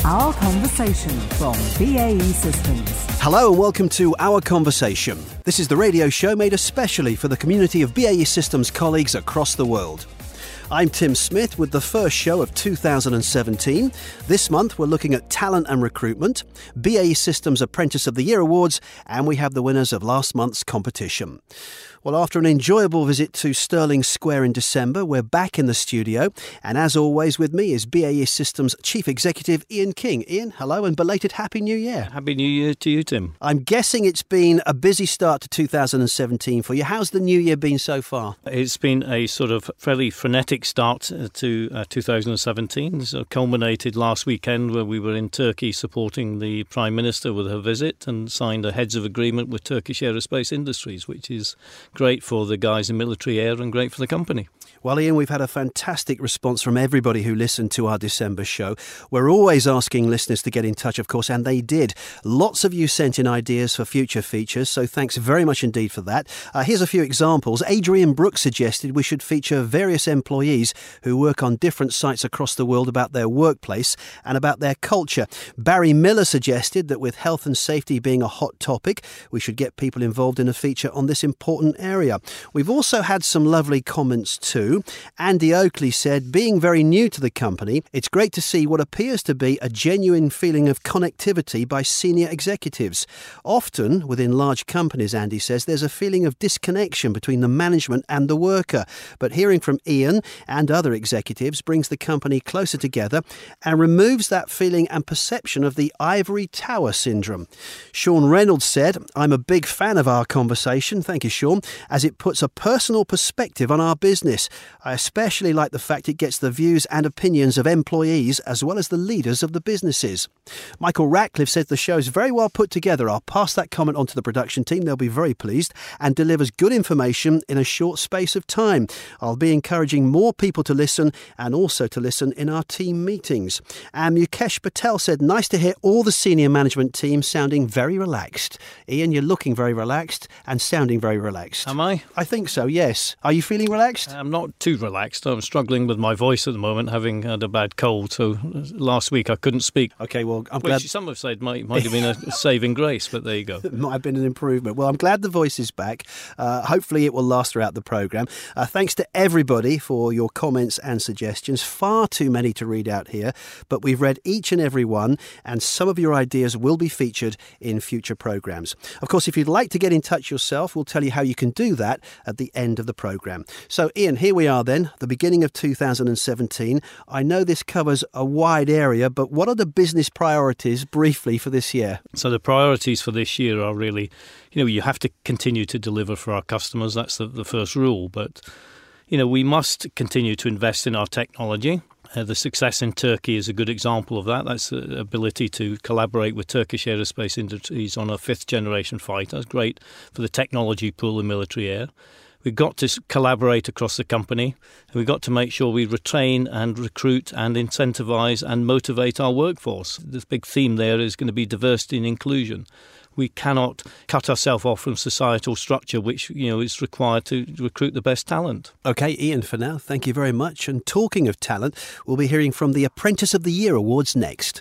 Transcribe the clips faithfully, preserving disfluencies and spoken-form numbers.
Our Conversation from B A E Systems. Hello and welcome to Our Conversation. This is the radio show made especially for the community of B A E Systems colleagues across the world. I'm Tim Smith with the first show of two thousand seventeen. This month we're looking at talent and recruitment, B A E Systems Apprentice of the Year Awards, and we have the winners of last month's competition. Well, after an enjoyable visit to Stirling Square in December, we're back in the studio. And as always, with me is B A E Systems Chief Executive Ian King. Ian, hello and belated Happy New Year. Happy New Year to you, Tim. I'm guessing it's been a busy start to two thousand seventeen for you. How's the new year been so far? It's been a sort of fairly frenetic start to uh, two thousand seventeen. So it culminated last weekend where we were in Turkey supporting the Prime Minister with her visit and signed a heads of agreement with Turkish Aerospace Industries, which is great for the guys in military air and great for the company. Well, Ian, we've had a fantastic response from everybody who listened to our December show. We're always asking listeners to get in touch, of course, and they did. Lots of you sent in ideas for future features, so thanks very much indeed for that. Uh, here's a few examples. Adrian Brooks suggested we should feature various employees who work on different sites across the world about their workplace and about their culture. Barry Miller suggested that with health and safety being a hot topic, we should get people involved in a feature on this important area. We've also had some lovely comments too. Andy Oakley said, being very new to the company, it's great to see what appears to be a genuine feeling of connectivity by senior executives. Often, within large companies, Andy says, there's a feeling of disconnection between the management and the worker. But hearing from Ian and other executives brings the company closer together and removes that feeling and perception of the ivory tower syndrome. Sean Reynolds said, I'm a big fan of Our Conversation, thank you, Sean, as it puts a personal perspective on our business. I especially like the fact it gets the views and opinions of employees as well as the leaders of the businesses. Michael Ratcliffe says the show is very well put together. I'll pass that comment on to the production team. They'll be very pleased, and delivers good information in a short space of time. I'll be encouraging more people to listen and also to listen in our team meetings. And Mukesh Patel said, nice to hear all the senior management team sounding very relaxed. Ian, you're looking very relaxed and sounding very relaxed. Am I? I think so, yes. Are you feeling relaxed? I'm not too relaxed. I'm struggling with my voice at the moment, having had a bad cold. So last week I couldn't speak. Okay, well, I'm Which glad. some have said might, might have been a saving grace, but there you go. It might have been an improvement. Well, I'm glad the voice is back. Uh, hopefully it will last throughout the programme. Uh, thanks to everybody for your comments and suggestions. Far too many to read out here, but we've read each and every one, and some of your ideas will be featured in future programmes. Of course, if you'd like to get in touch yourself, we'll tell you how you can do that at the end of the programme. So, Ian, here we are then, the beginning of two thousand seventeen. I know this covers a wide area, but what are the business priorities briefly for this year? So the priorities for this year are really, you know, you have to continue to deliver for our customers. That's the, the first rule. But, you know, we must continue to invest in our technology. Uh, the success in Turkey is a good example of that. That's the ability to collaborate with Turkish Aerospace Industries on a fifth generation fighter. That's great for the technology pool in military air. We've got to collaborate across the company, and we've got to make sure we retain and recruit and incentivise and motivate our workforce. The big theme there is going to be diversity and inclusion. We cannot cut ourselves off from societal structure, which, you know, is required to recruit the best talent. OK, Ian, for now, thank you very much. And talking of talent, we'll be hearing from the Apprentice of the Year Awards next.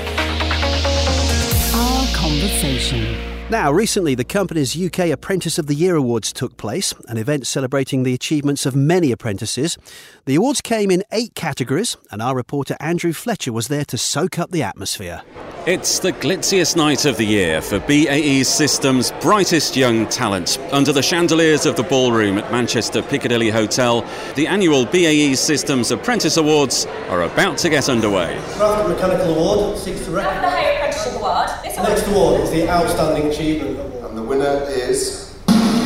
Our Conversation. Now, recently, the company's U K Apprentice of the Year Awards took place, an event celebrating the achievements of many apprentices. The awards came in eight categories, and our reporter Andrew Fletcher was there to soak up the atmosphere. It's the glitziest night of the year for B A E Systems' brightest young talent. Under the chandeliers of the ballroom at Manchester Piccadilly Hotel, the annual B A E Systems Apprentice Awards are about to get underway. Craft Mechanical Award seeks to recognise. The Higher Apprenticeship Award. The next award is the Outstanding Achievement Award. And the winner is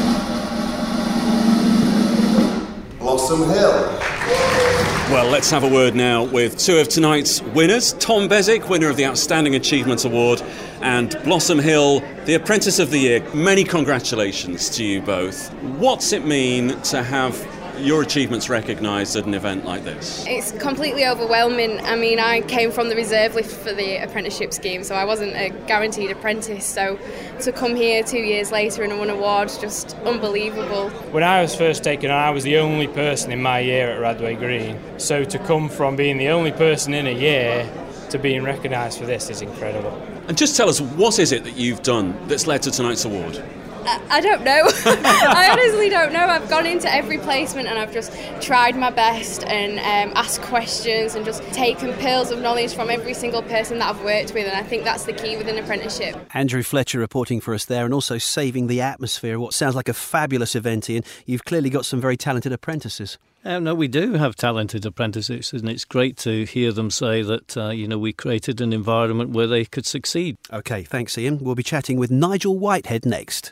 Blossom Hill. Well, let's have a word now with two of tonight's winners. Tom Bezic, winner of the Outstanding Achievements Award, and Blossom Hill, the Apprentice of the Year. Many congratulations to you both. What's it mean to have your achievements recognised at an event like this? It's completely overwhelming. I mean, I came from the reserve list for the apprenticeship scheme, so I wasn't a guaranteed apprentice. So to come here two years later and win awards, just unbelievable. When I was first taken on, I was the only person in my year at Radway Green. So to come from being the only person in a year to being recognised for this is incredible. And just tell us, what is it that you've done that's led to tonight's award? I don't know. I honestly don't know. I've gone into every placement and I've just tried my best and um, asked questions and just taken pearls of knowledge from every single person that I've worked with, and I think that's the key with an apprenticeship. Andrew Fletcher reporting for us there, and also saving the atmosphere. What sounds like a fabulous event, Ian. You've clearly got some very talented apprentices. Um, no, we do have talented apprentices, and it's great to hear them say that, uh, you know, we created an environment where they could succeed. OK, thanks, Ian. We'll be chatting with Nigel Whitehead next.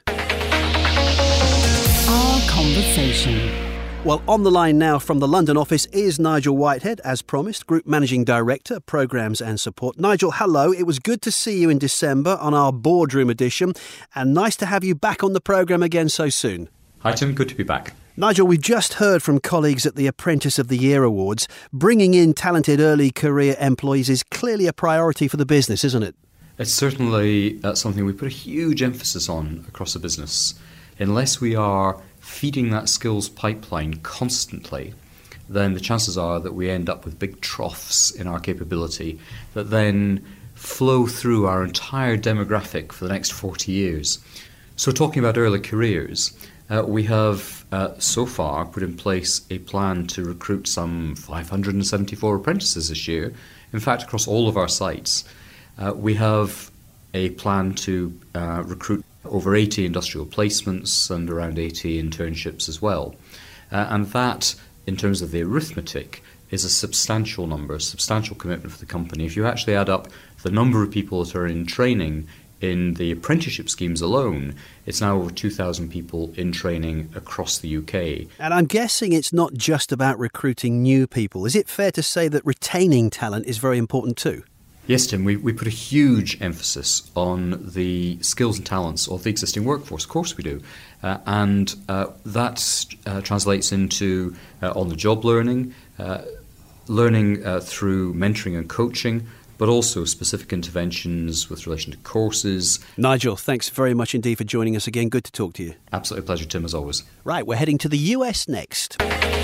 Our Conversation. Well, on the line now from the London office is Nigel Whitehead, as promised, Group Managing Director, Programmes and Support. Nigel, hello. It was good to see you in December on our boardroom edition, and nice to have you back on the programme again so soon. Hi, Tim. Good to be back. Nigel, we've just heard from colleagues at the Apprentice of the Year Awards. Bringing in talented early career employees is clearly a priority for the business, isn't it? It's certainly uh, something we put a huge emphasis on across the business. Unless we are feeding that skills pipeline constantly, then the chances are that we end up with big troughs in our capability that then flow through our entire demographic for the next forty years. So talking about early careers, uh, we have uh, so far put in place a plan to recruit some five hundred seventy-four apprentices this year. In fact, across all of our sites, uh, we have a plan to uh, recruit over eighty industrial placements and around eighty internships as well. Uh, and that, in terms of the arithmetic, is a substantial number, a substantial commitment for the company. If you actually add up the number of people that are in training in the apprenticeship schemes alone, it's now over two thousand people in training across the U K. And I'm guessing it's not just about recruiting new people. Is it fair to say that retaining talent is very important too? Yes, Tim, we, we put a huge emphasis on the skills and talents of the existing workforce. Of course we do. Uh, and uh, that uh, translates into uh, on-the-job learning, uh, learning uh, through mentoring and coaching, but also specific interventions with relation to courses. Nigel, thanks very much indeed for joining us again. Good to talk to you. Absolutely a pleasure, Tim, as always. Right, we're heading to the U S next.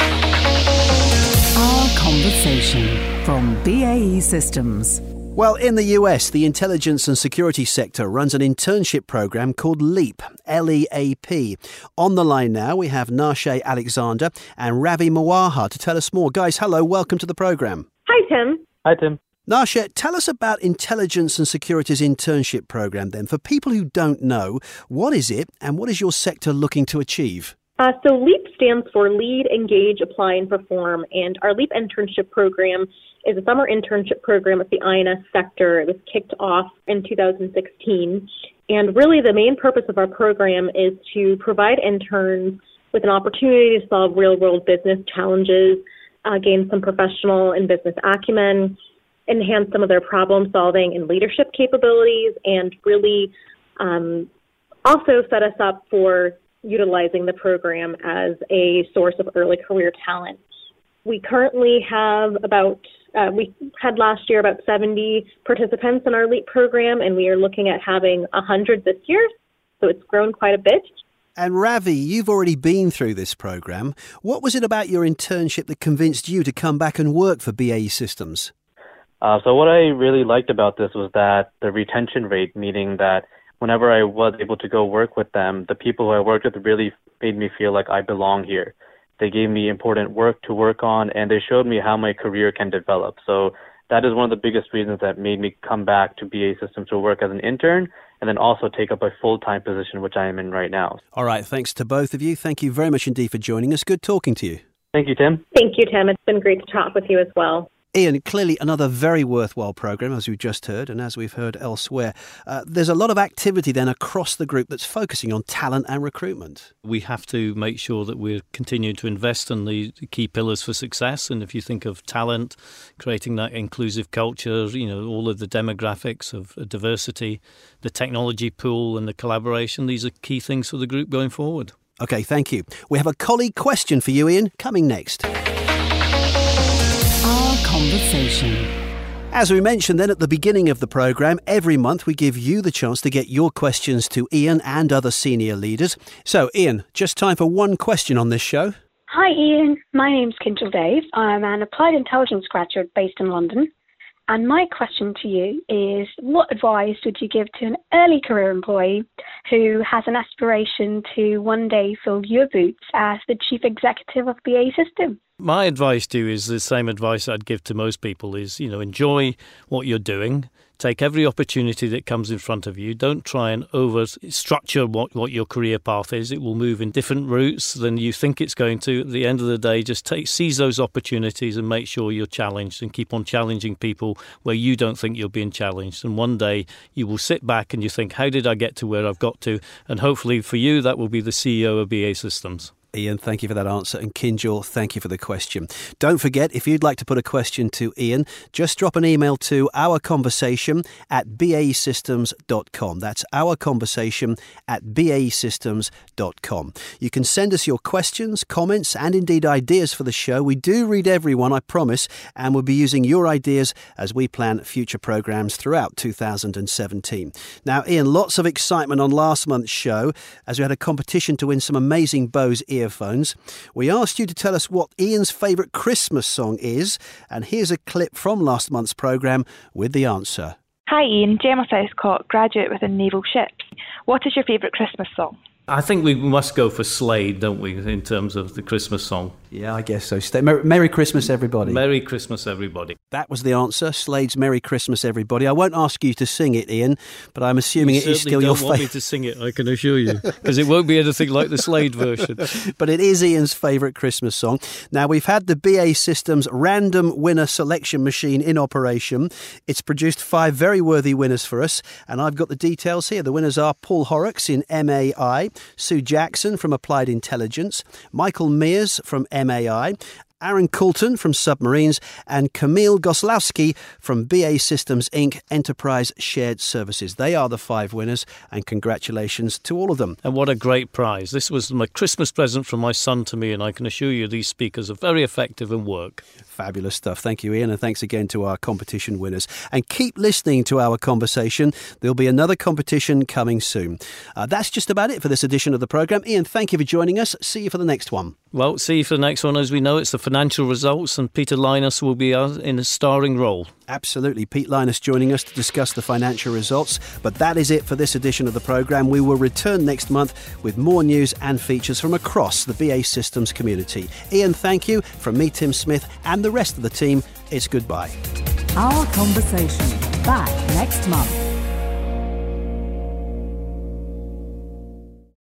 Our Conversation from B A E Systems. Well, in the U S, the intelligence and security sector runs an internship program called LEAP, L E A P. On the line now, we have Nashe Alexander and Ravi Mawaha to tell us more. Guys, hello, welcome to the program. Hi, Tim. Hi, Tim. Nashe, tell us about Intelligence and Security's internship program then. For people who don't know, what is it and what is your sector looking to achieve? Uh, so LEAP stands for Lead, Engage, Apply, and Perform, and our LEAP internship program is a summer internship program at the I N S sector. It was kicked off in two thousand sixteen, and really the main purpose of our program is to provide interns with an opportunity to solve real-world business challenges, uh, gain some professional and business acumen, enhance some of their problem-solving and leadership capabilities, and really um, also set us up for utilizing the program as a source of early career talent. We currently have about, uh, we had last year about seventy participants in our LEAP program, and we are looking at having one hundred this year, so it's grown quite a bit. And Ravi, you've already been through this program. What was it about your internship that convinced you to come back and work for B A E Systems? Uh, so what I really liked about this was that the retention rate, meaning that whenever I was able to go work with them, the people who I worked with really made me feel like I belong here. They gave me important work to work on, and they showed me how my career can develop. So that is one of the biggest reasons that made me come back to B A E Systems to work as an intern and then also take up a full-time position, which I am in right now. All right, thanks to both of you. Thank you very much indeed for joining us. Good talking to you. Thank you, Tim. Thank you, Tim. It's been great to talk with you as well. Ian, clearly another very worthwhile programme, as we've just heard, and as we've heard elsewhere. Uh, there's a lot of activity then across the group that's focusing on talent and recruitment. We have to make sure that we're continuing to invest in the key pillars for success. And if you think of talent, creating that inclusive culture, you know, all of the demographics of diversity, the technology pool and the collaboration, these are key things for the group going forward. OK, thank you. We have a colleague question for you, Ian, coming next. Our Conversation. As we mentioned then at the beginning of the programme, every month we give you the chance to get your questions to Ian and other senior leaders. So, Ian, just time for one question on this show. Hi, Ian. My name's Kintel Dave. I'm an applied intelligence graduate based in London, And my question to you is, what advice would you give to an early career employee who has an aspiration to one day fill your boots as the chief executive of B A E System? My advice to you is the same advice I'd give to most people is, you know, enjoy what you're doing. Take every opportunity that comes in front of you. Don't try and over-structure what, what your career path is. It will move in different routes than you think it's going to. At the end of the day, just take seize those opportunities and make sure you're challenged and keep on challenging people where you don't think you're being challenged. And one day you will sit back and you think, how did I get to where I've got to? And hopefully for you, that will be the C E O of B A E Systems. Ian, thank you for that answer. And Kinjal, thank you for the question. Don't forget, if you'd like to put a question to Ian, just drop an email to ourconversation at b a e systems dot com. That's ourconversation at b a e systems dot com. You can send us your questions, comments, and indeed ideas for the show. We do read everyone, I promise, and we'll be using your ideas as we plan future programmes throughout two thousand seventeen. Now, Ian, lots of excitement on last month's show as we had a competition to win some amazing Bose earphones. Earphones. We asked you to tell us what Ian's favourite Christmas song is, and here's a clip from last month's programme with the answer. Hi Ian, Gemma Southcott, graduate within Naval Ships. What is your favourite Christmas song? I think we must go for Slade, don't we, in terms of the Christmas song? Yeah, I guess so. Merry, Merry Christmas, everybody. Merry Christmas, everybody. That was the answer, Slade's Merry Christmas, everybody. I won't ask you to sing it, Ian, but I'm assuming you it is still your favourite. You don't want me to sing it, I can assure you, because it won't be anything like the Slade version. But it is Ian's favourite Christmas song. Now, we've had the B A E Systems random winner selection machine in operation. It's produced five very worthy winners for us, and I've got the details here. The winners are Paul Horrocks in M A I, Sue Jackson from Applied Intelligence, Michael Mears from M A I, Aaron Coulton from Submarines, and Camille Goslowski from B A E Systems Incorporated Enterprise Shared Services. They are the five winners, and congratulations to all of them. And what a great prize. This was my Christmas present from my son to me, and I can assure you these speakers are very effective and work. Fabulous stuff. Thank you, Ian, and thanks again to our competition winners. And keep listening to our conversation. There'll be another competition coming soon. Uh, that's just about it for this edition of the programme. Ian, thank you for joining us. See you for the next one. Well, see you for the next one. As we know, it's the financial results, and Peter Linus will be in a starring role. Absolutely. Pete Linus joining us to discuss the financial results. But that is it for this edition of the programme. We will return next month with more news and features from across the B A E Systems community. Ian, thank you. From me, Tim Smith, and the rest of the team, it's goodbye. Our Conversation, back next month.